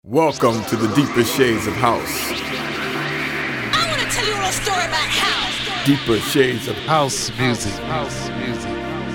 Welcome to the Deeper Shades of House. I want to tell you a little story about house. Deeper Shades of House music. House music.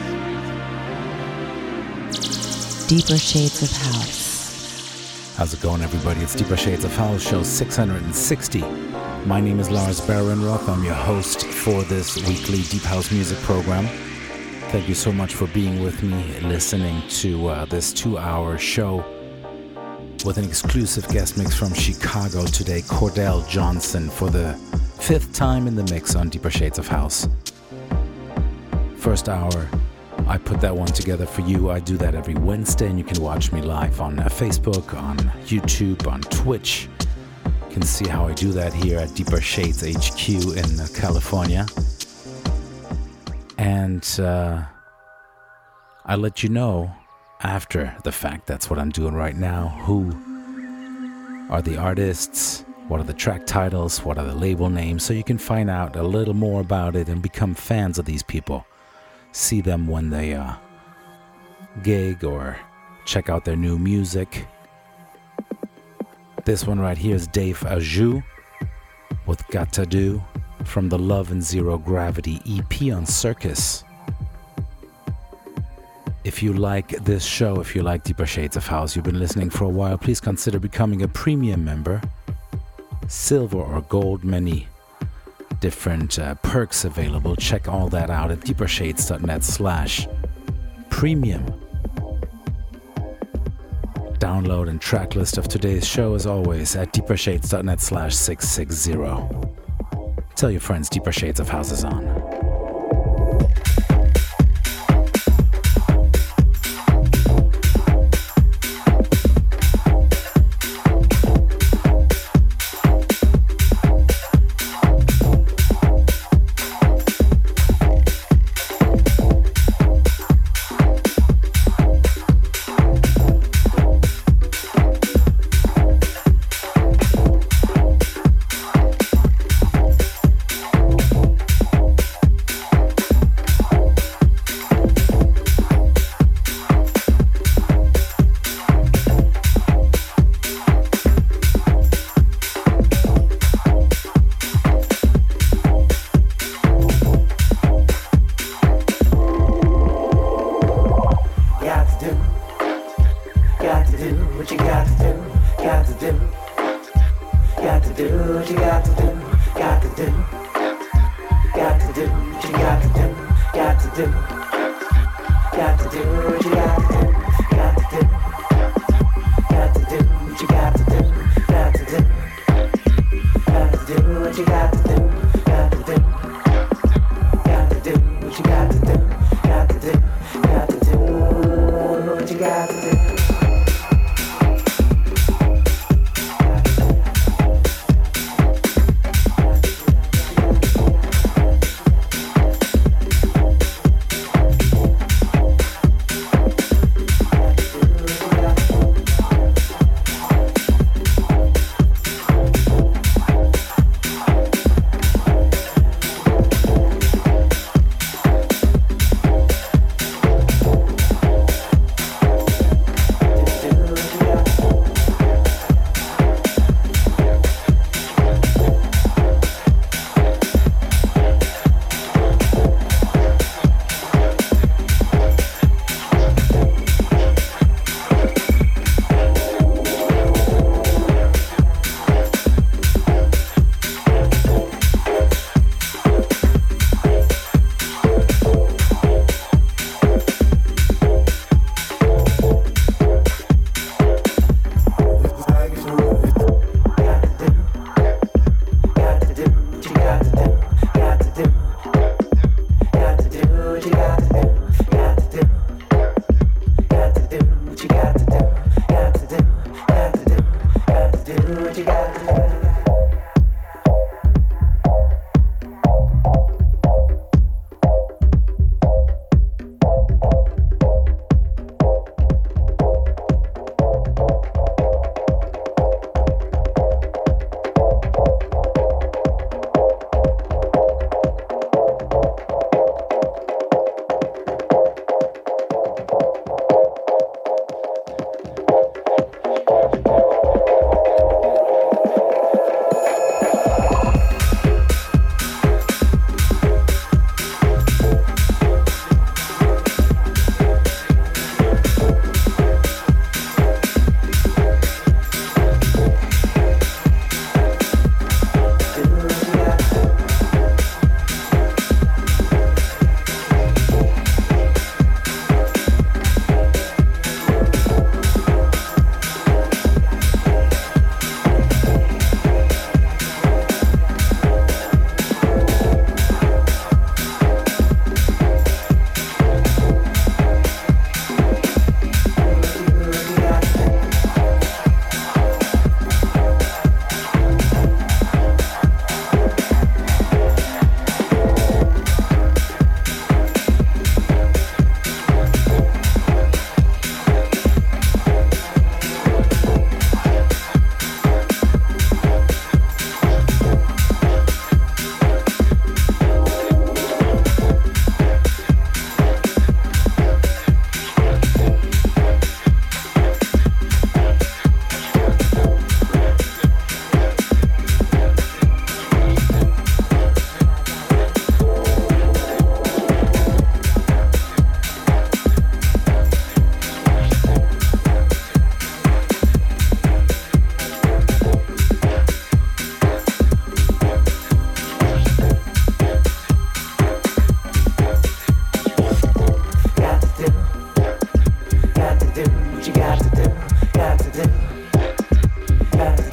Deeper Shades of House. How's it going, everybody? It's Deeper Shades of House, show 660. My name is Lars Behrenroth. I'm your host for this weekly Deep House music program. Thank you so much for being with me, listening to this 2-hour show with an exclusive guest mix from Chicago today, Cordell Johnson, for the 5th time in the mix on Deeper Shades of House. First hour, I put that one together for you. I do that every Wednesday, and you can watch me live on Facebook, on YouTube, on Twitch. You can see how I do that here at Deeper Shades HQ in California. And I let you know after the fact, that's what I'm doing right now, who are the artists, what are the track titles, what are the label names, so you can find out a little more about it and become fans of these people. See them when they gig or check out their new music. This one right here is Dave Ajou with Gotta Do from the Love and Zero Gravity EP on Circus. If you like this show, if you like Deeper Shades of House, you've been listening for a while, please consider becoming a premium member. Silver or gold, many different perks available. Check all that out at deepershades.net/premium. Download and track list of today's show, as always, at deepershades.net/660. Tell your friends Deeper Shades of House is on.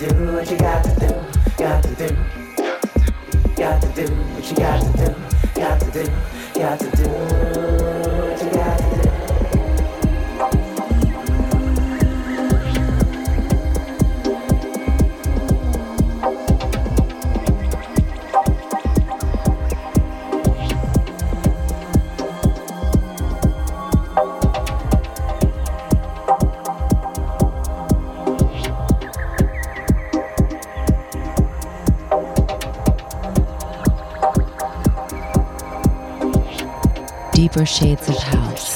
do what you got to do, got to do. Got to do what you got to do, got to do, got to do what you got to do. Deeper shades of house.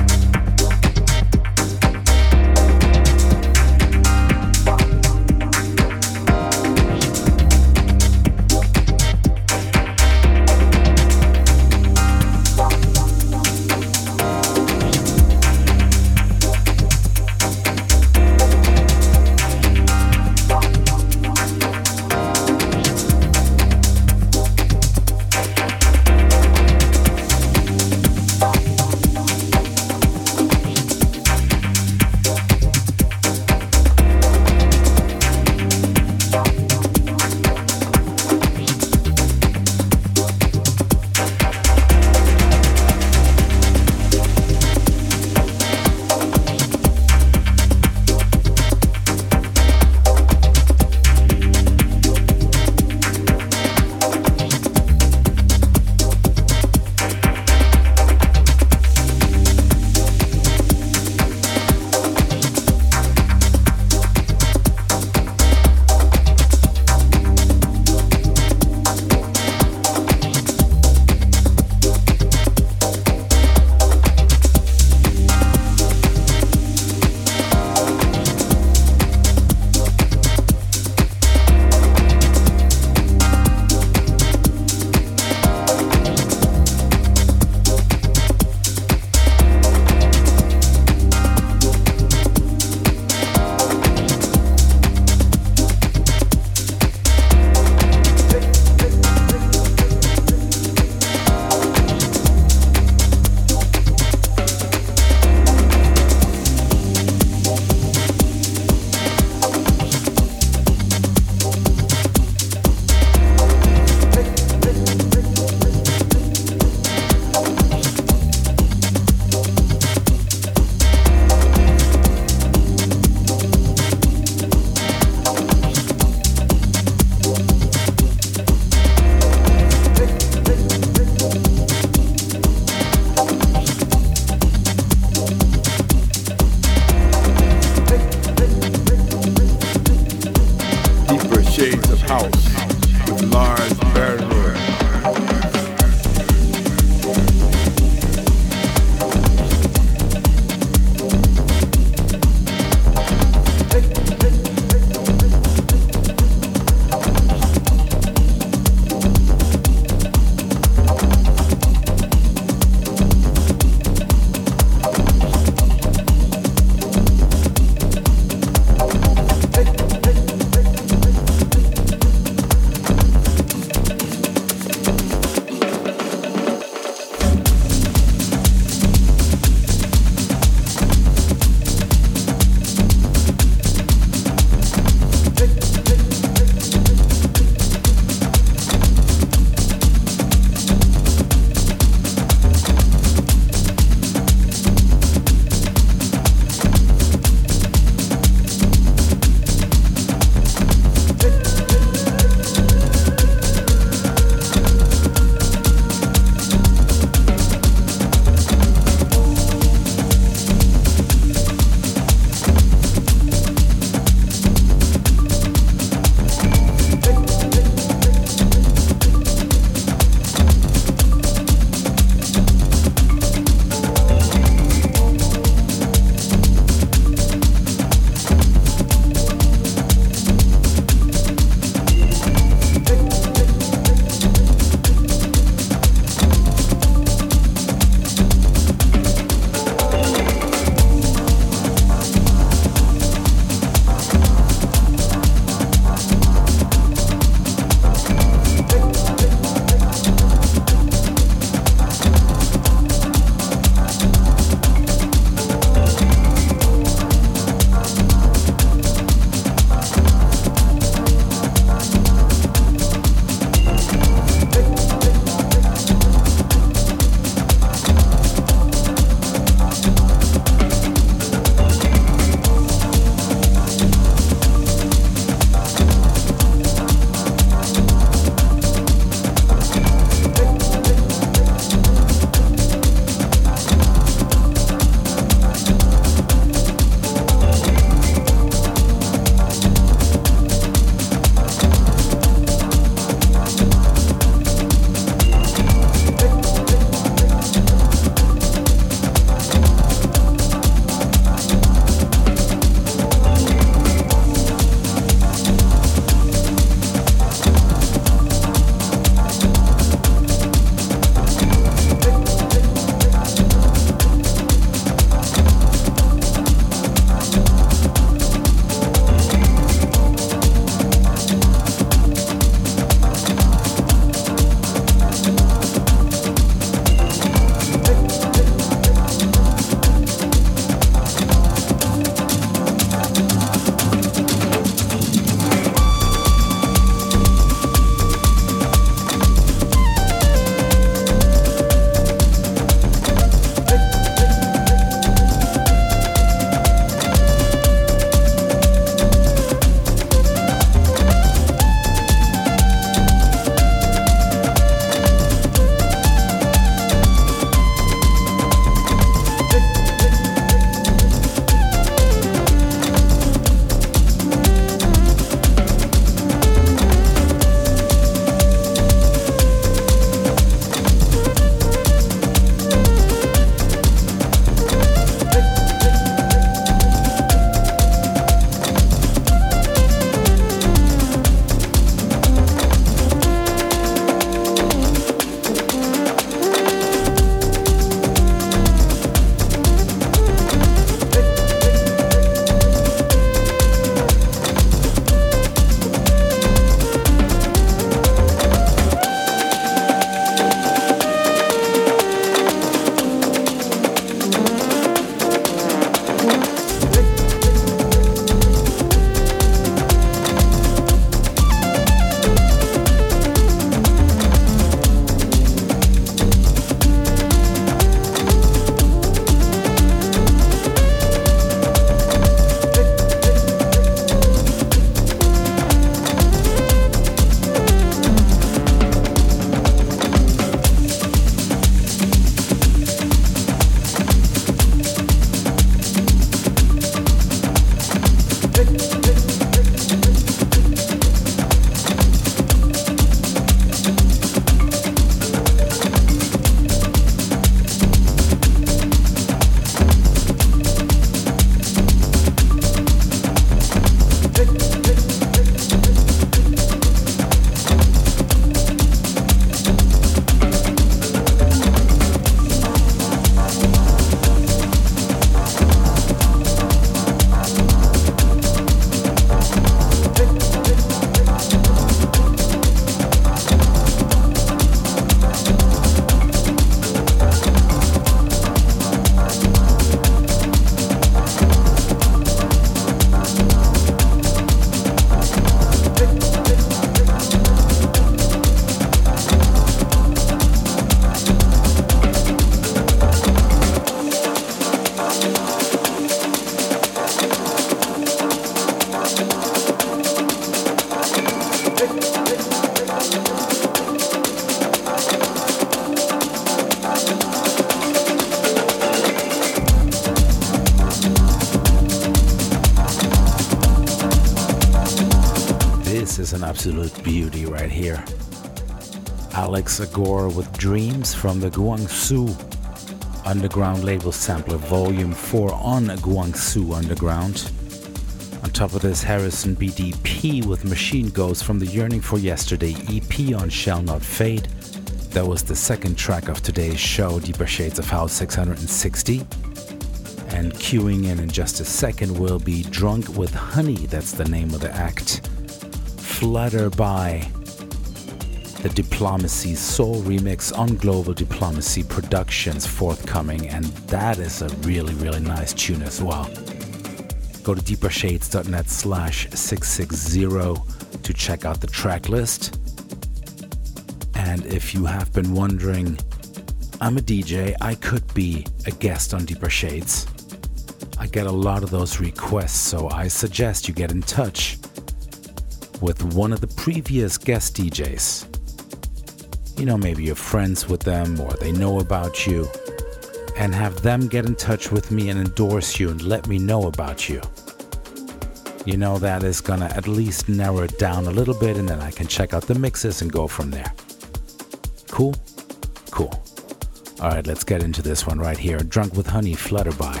an absolute beauty right here. Alex Agor with Dreams from the Guangzhou Underground label sampler Volume 4 on Guangzhou Underground. On top of this, Harrison BDP with Machine Ghost from the Yearning for Yesterday EP on Shall Not Fade. That was the second track of today's show, Deeper Shades of House 660. And queuing in just a second will be Drunk with Honey, that's the name of the act. Flutter by the Diplomacy Soul remix on Global Diplomacy Productions forthcoming, and that is a really, really nice tune as well. Go to deepershades.net/660 to check out the track list. And if you have been wondering, I'm a DJ, I could be a guest on Deeper Shades. I get a lot of those requests, so I suggest you get in touch with one of the previous guest DJs. You know, maybe you're friends with them or they know about you, and have them get in touch with me and endorse you and let me know about you. You know, that is gonna at least narrow it down a little bit, and then I can check out the mixes and go from there. Cool? Cool. All right, let's get into this one right here. Drunk with Honey, Flutter by.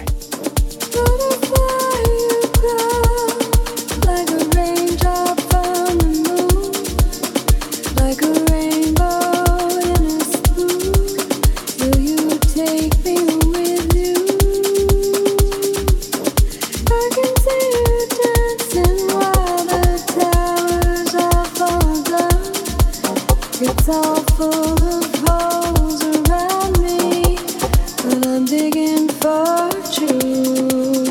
It's all full of holes around me, but I'm digging for truth.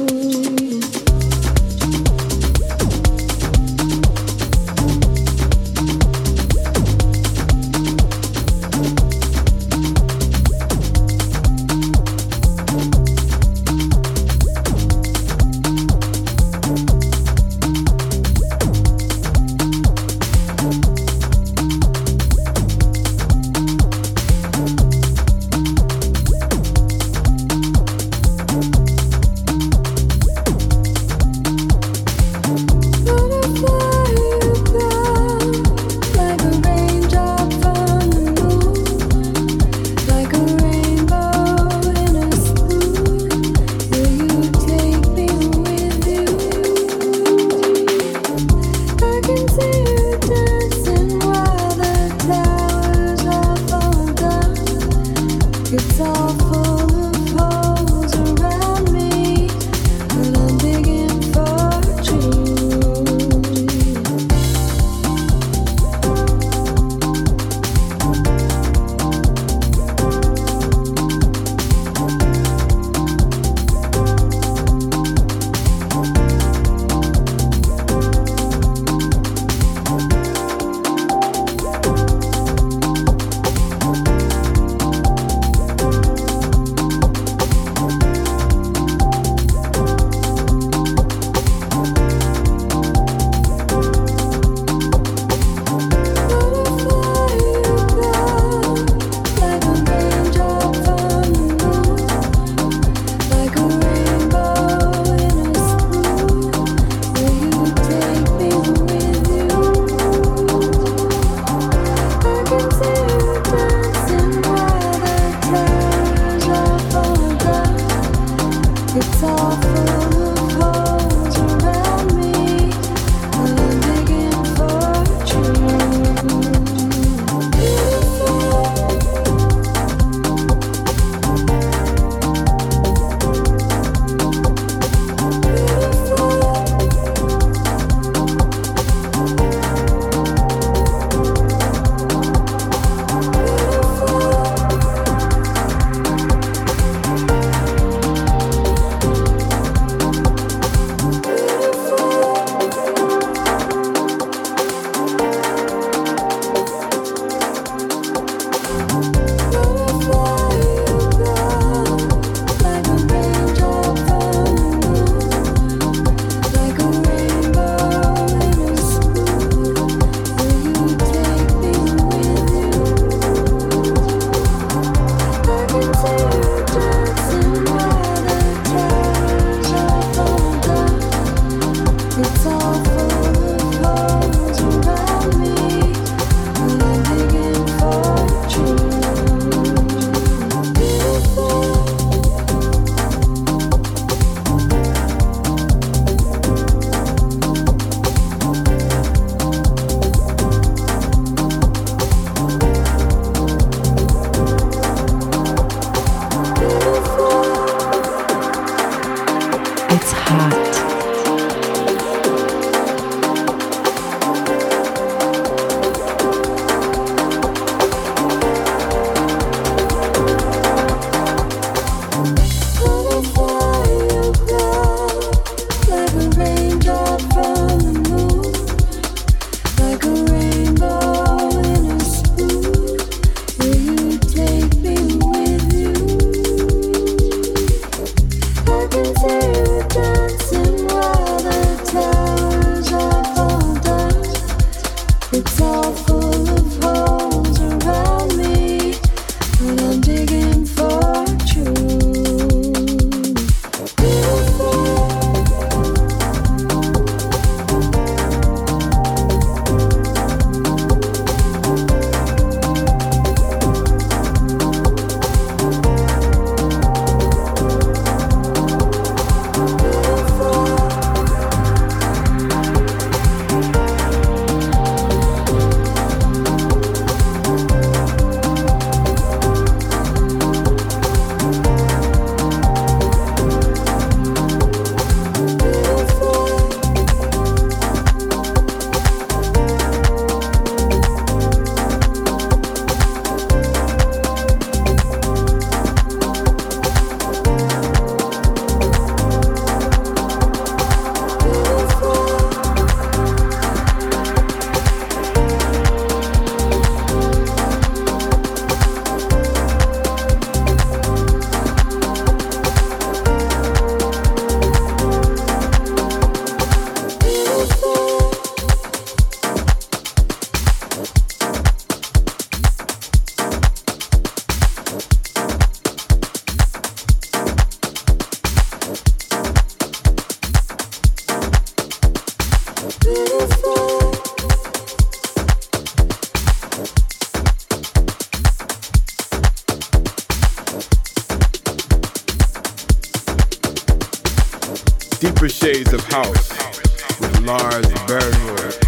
Deeper Shades of House with Lars Bernroth.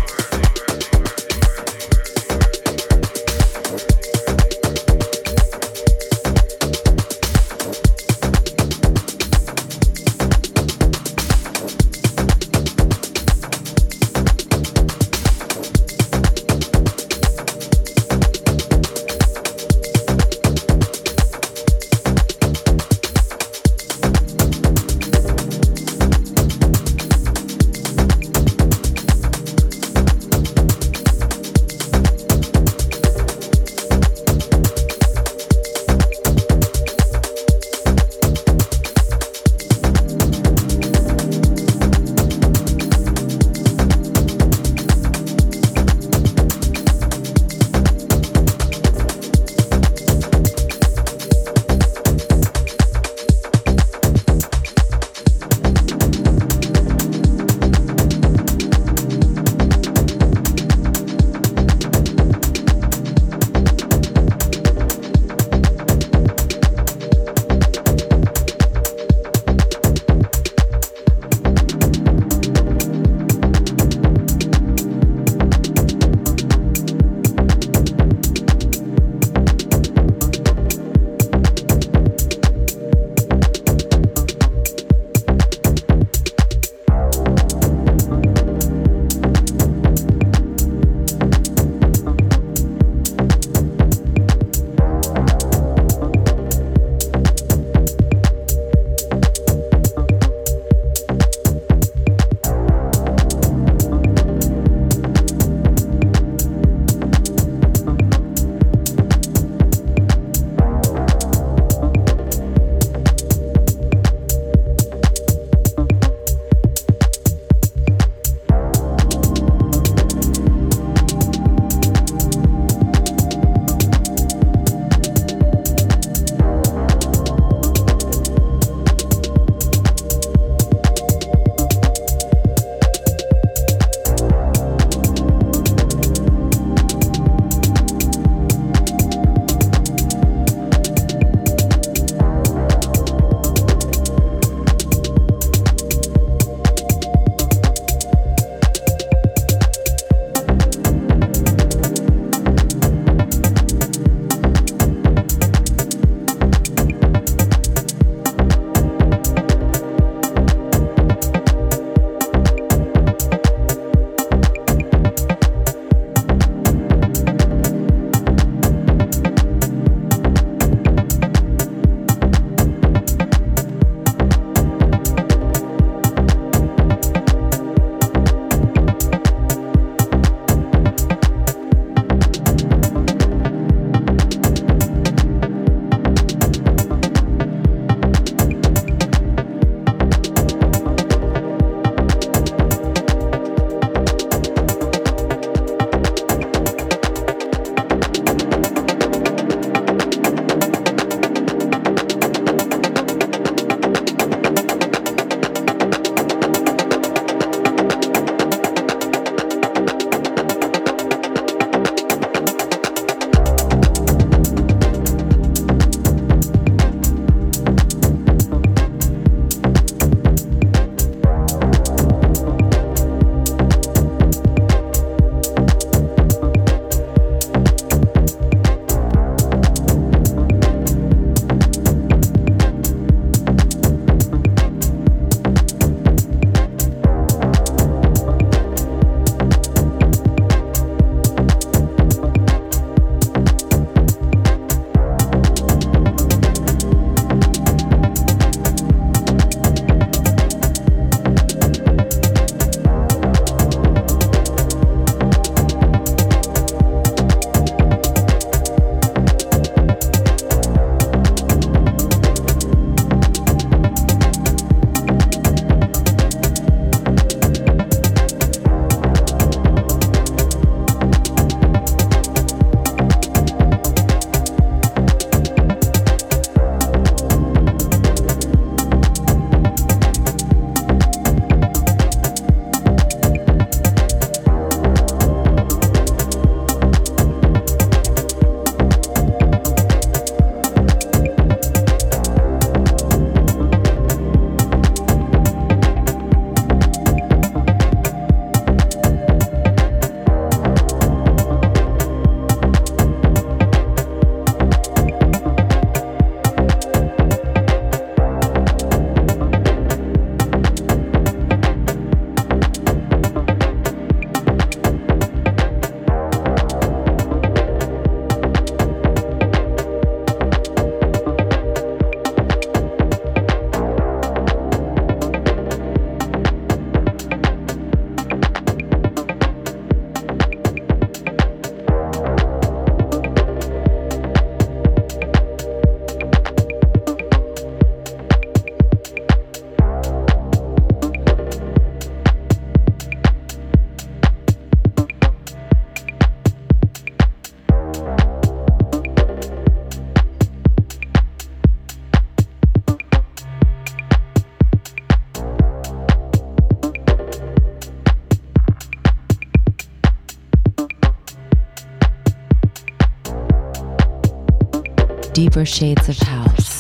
deeper shades of house.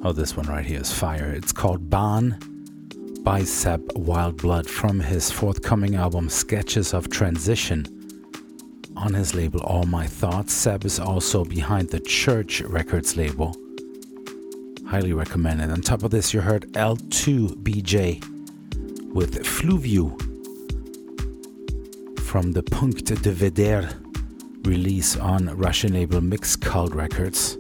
Oh, this one right here is fire. It's called Bahn by Seb Wildblood from his forthcoming album Sketches of Transition on his label All My Thoughts. Seb is also behind the Church Records label. Highly recommended. On top of this, you heard L2BJ with Fluviu from the Punkt de Veder release on Russian label Mixcult Records.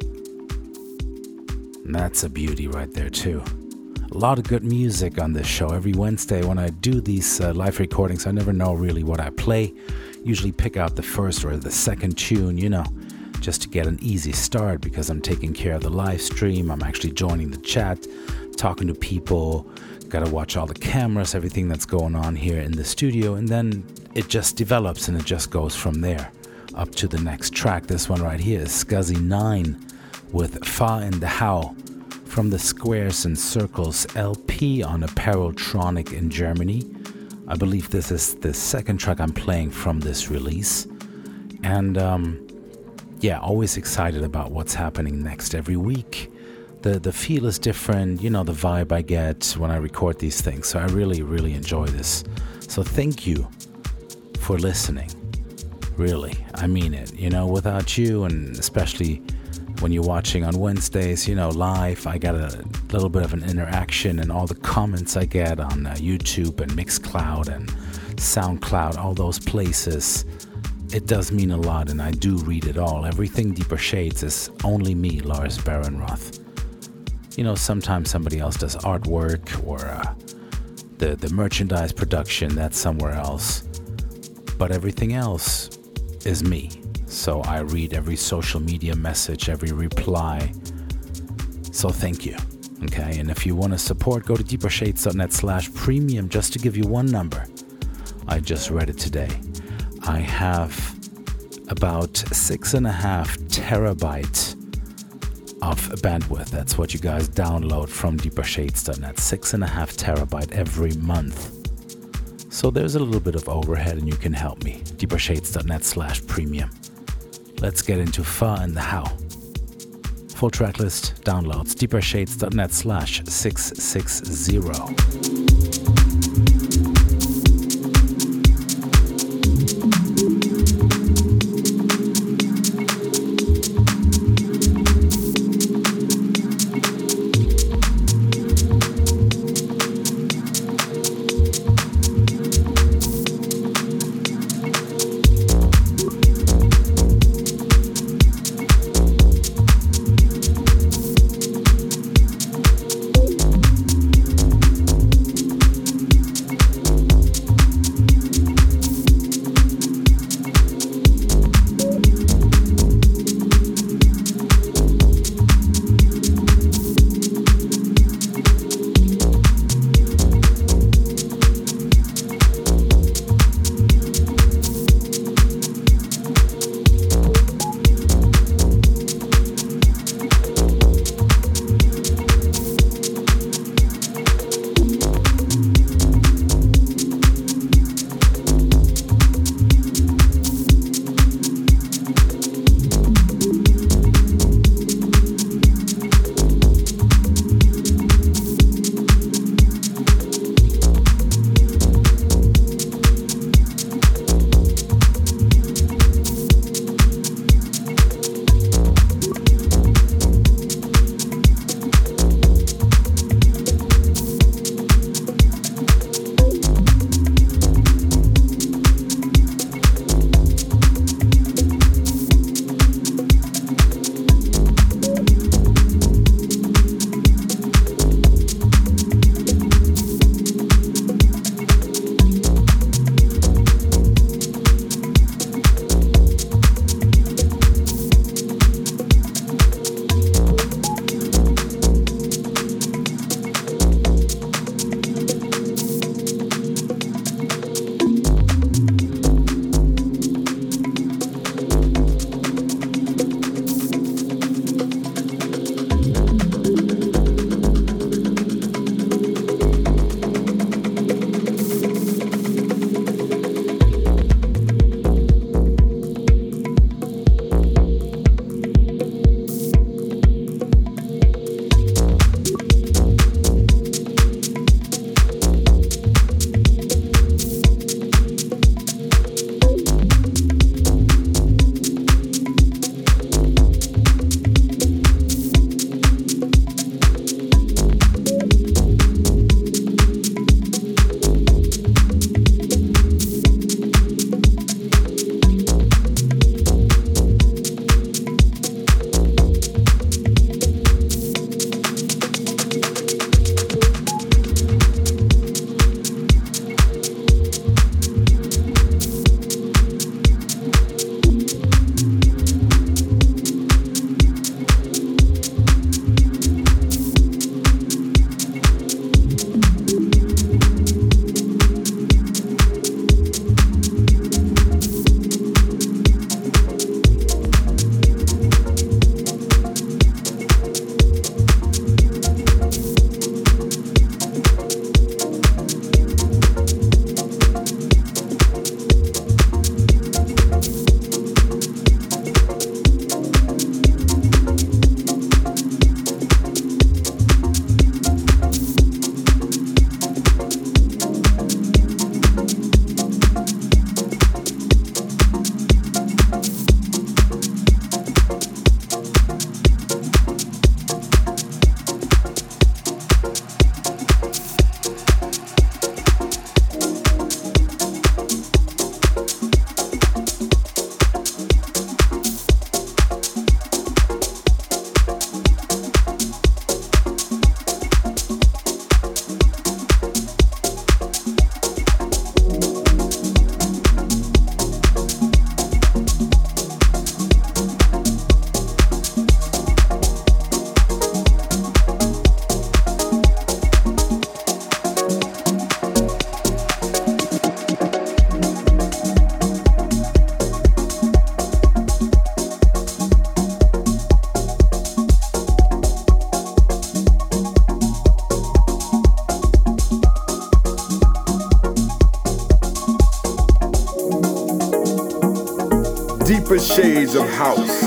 And that's a beauty right there too. A lot of good music on this show. Every Wednesday when I do these live recordings, I never know really what I play. Usually pick out the first or the second tune, just to get an easy start because I'm taking care of the live stream. I'm actually joining the chat, talking to people, gotta watch all the cameras, everything that's going on here in the studio, and then it just develops and it just goes from there up to the next track. This one right here is Scuzzy 9 with Fa in the How from the Squares and Circles LP on Appareltronic in Germany. I believe this is the second track I'm playing from this release. And always excited about what's happening next every week. The feel is different, the vibe I get when I record these things. So I really, really enjoy this. So thank you for listening. Really, I mean it. Without you, and especially when you're watching on Wednesdays, live, I got a little bit of an interaction, and all the comments I get on YouTube and Mixcloud and SoundCloud, all those places, it does mean a lot, and I do read it all. Everything Deeper Shades is only me, Lars Behrenroth. Sometimes somebody else does artwork or the merchandise production, that's somewhere else. But everything else is me. So I read every social media message, every reply. So thank you. Okay, and if you want to support, go to deepershades.net/premium just to give you one number. I just read it today. I have about 6.5 terabytes of bandwidth. That's what you guys download from deepershades.net. 6.5 terabytes every month. So there's a little bit of overhead and you can help me. deepershades.net/premium. Let's get into Fa and the How. Full track list, downloads, deepershades.net/660. deeper shades of house.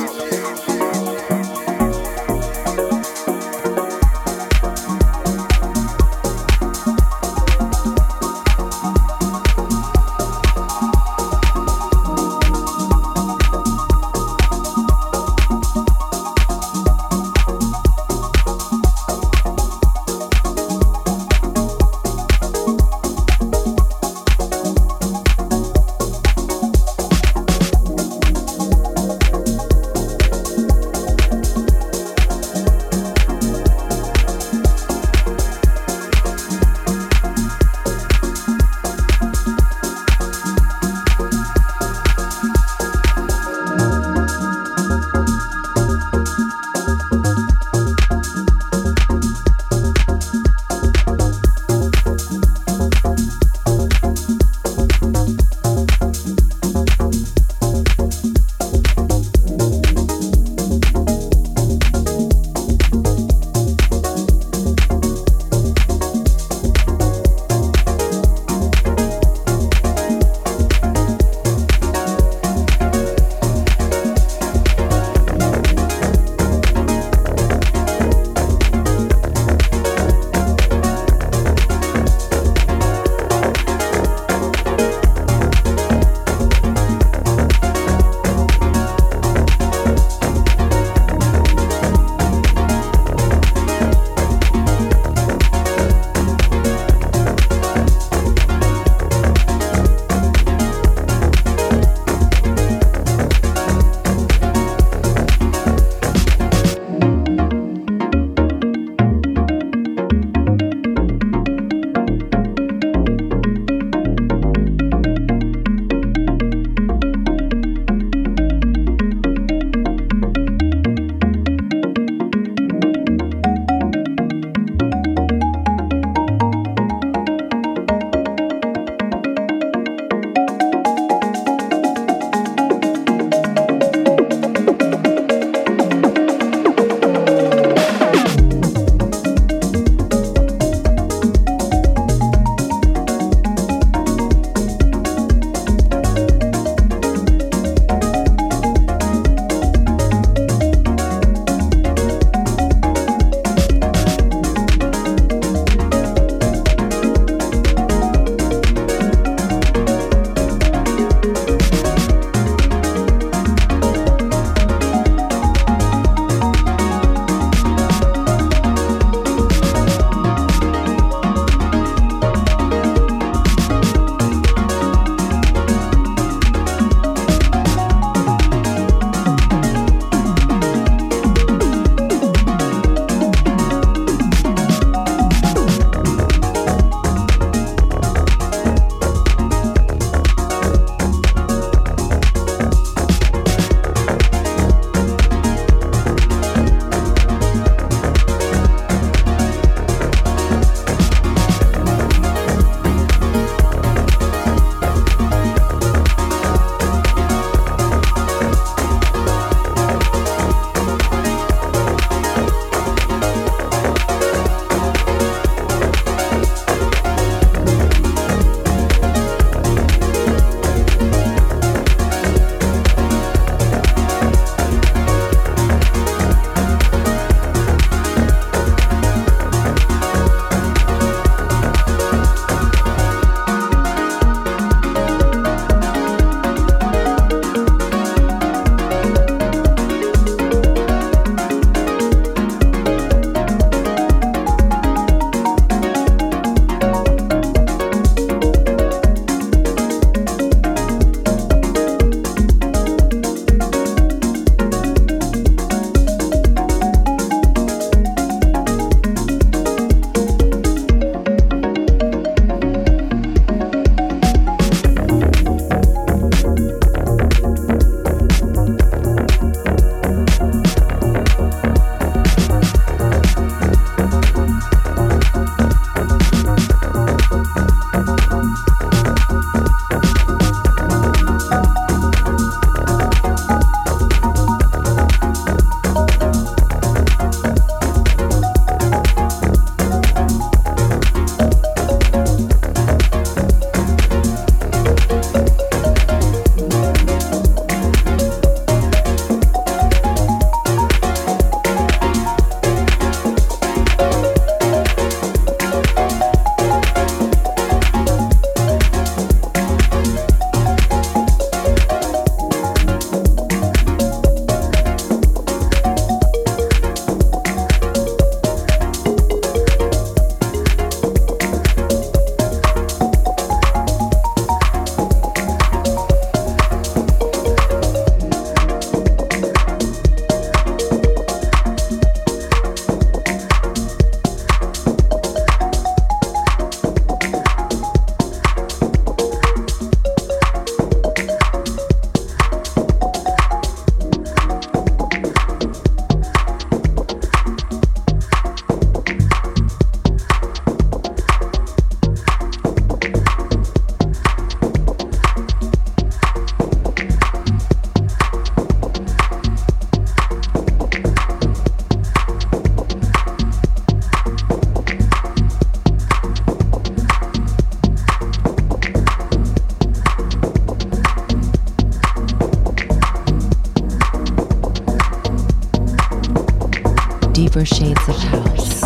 Deeper Shades of House.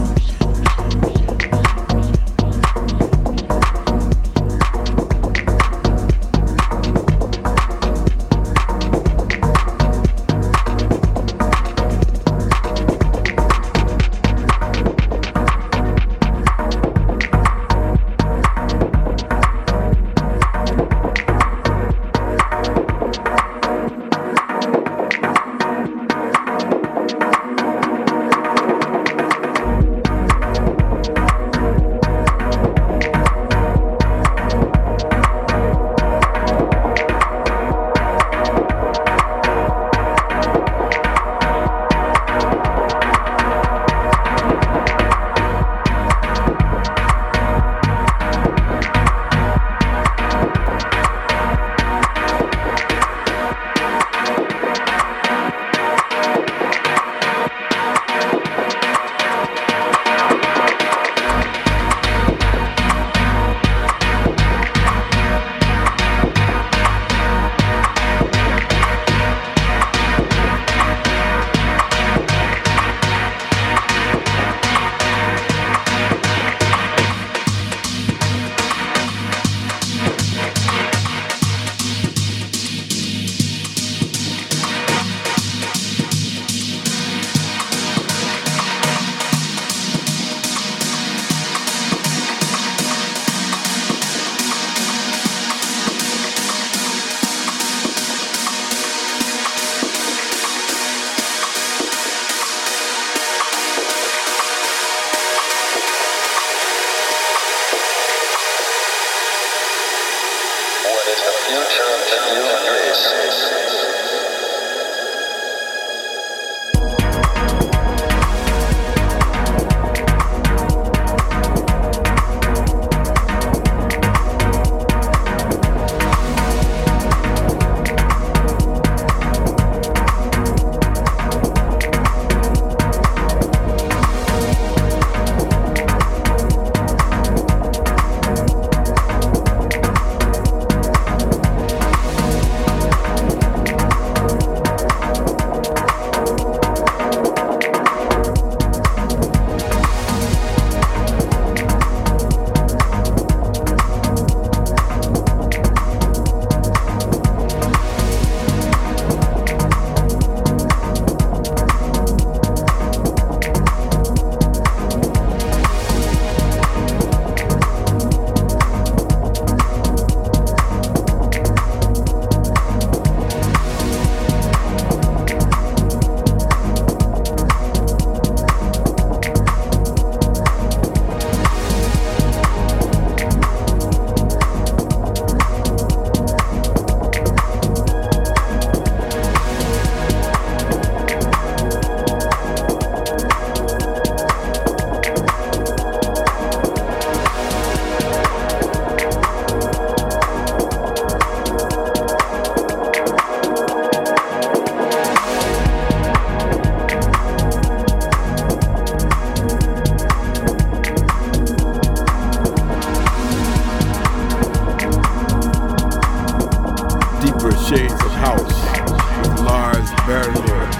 Shades of House with Lars Barenroth.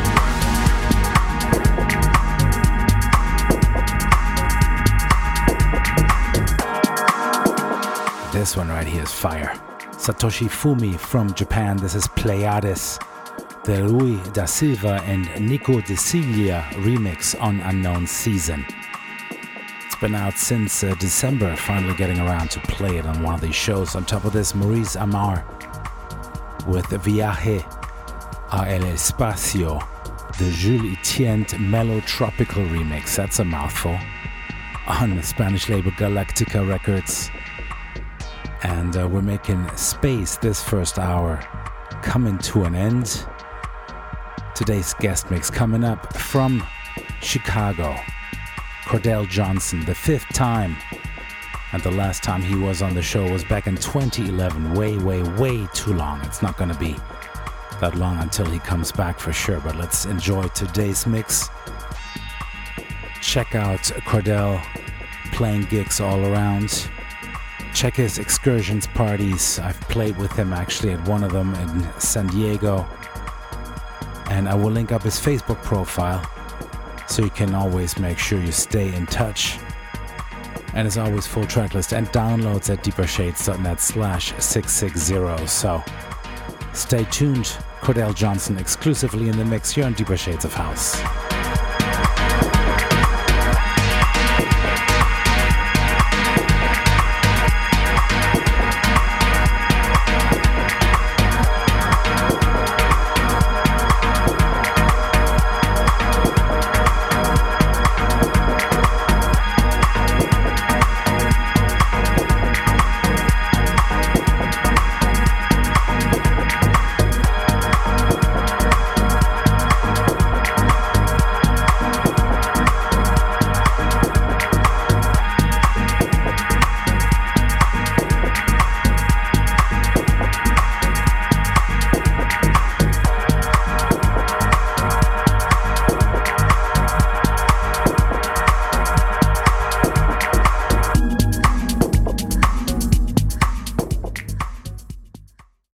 This one right here is fire. Satoshi Fumi from Japan. This is Pleiades, the Rui da Silva and Nico De Siglia remix on Unknown Season. It's been out since December, finally getting around to play it on one of these shows. On top of this, Maurice Amar with Viaje a el Espacio, the Jules Etienne Mellow Tropical remix. That's a mouthful. On the Spanish label Galactica Records. And we're making space this first hour coming to an end. Today's guest mix coming up from Chicago, Cordell Johnson, the 5th time. And the last time he was on the show was back in 2011. Way too long. It's not going to be that long until he comes back for sure. But let's enjoy today's mix. Check out Cordell playing gigs all around. Check his excursions parties. I've played with him actually at one of them in San Diego. And I will link up his Facebook profile so you can always make sure you stay in touch. And as always, full tracklist and downloads at deepershades.net/660. So stay tuned. Cordell Johnson exclusively in the mix here on Deeper Shades of House.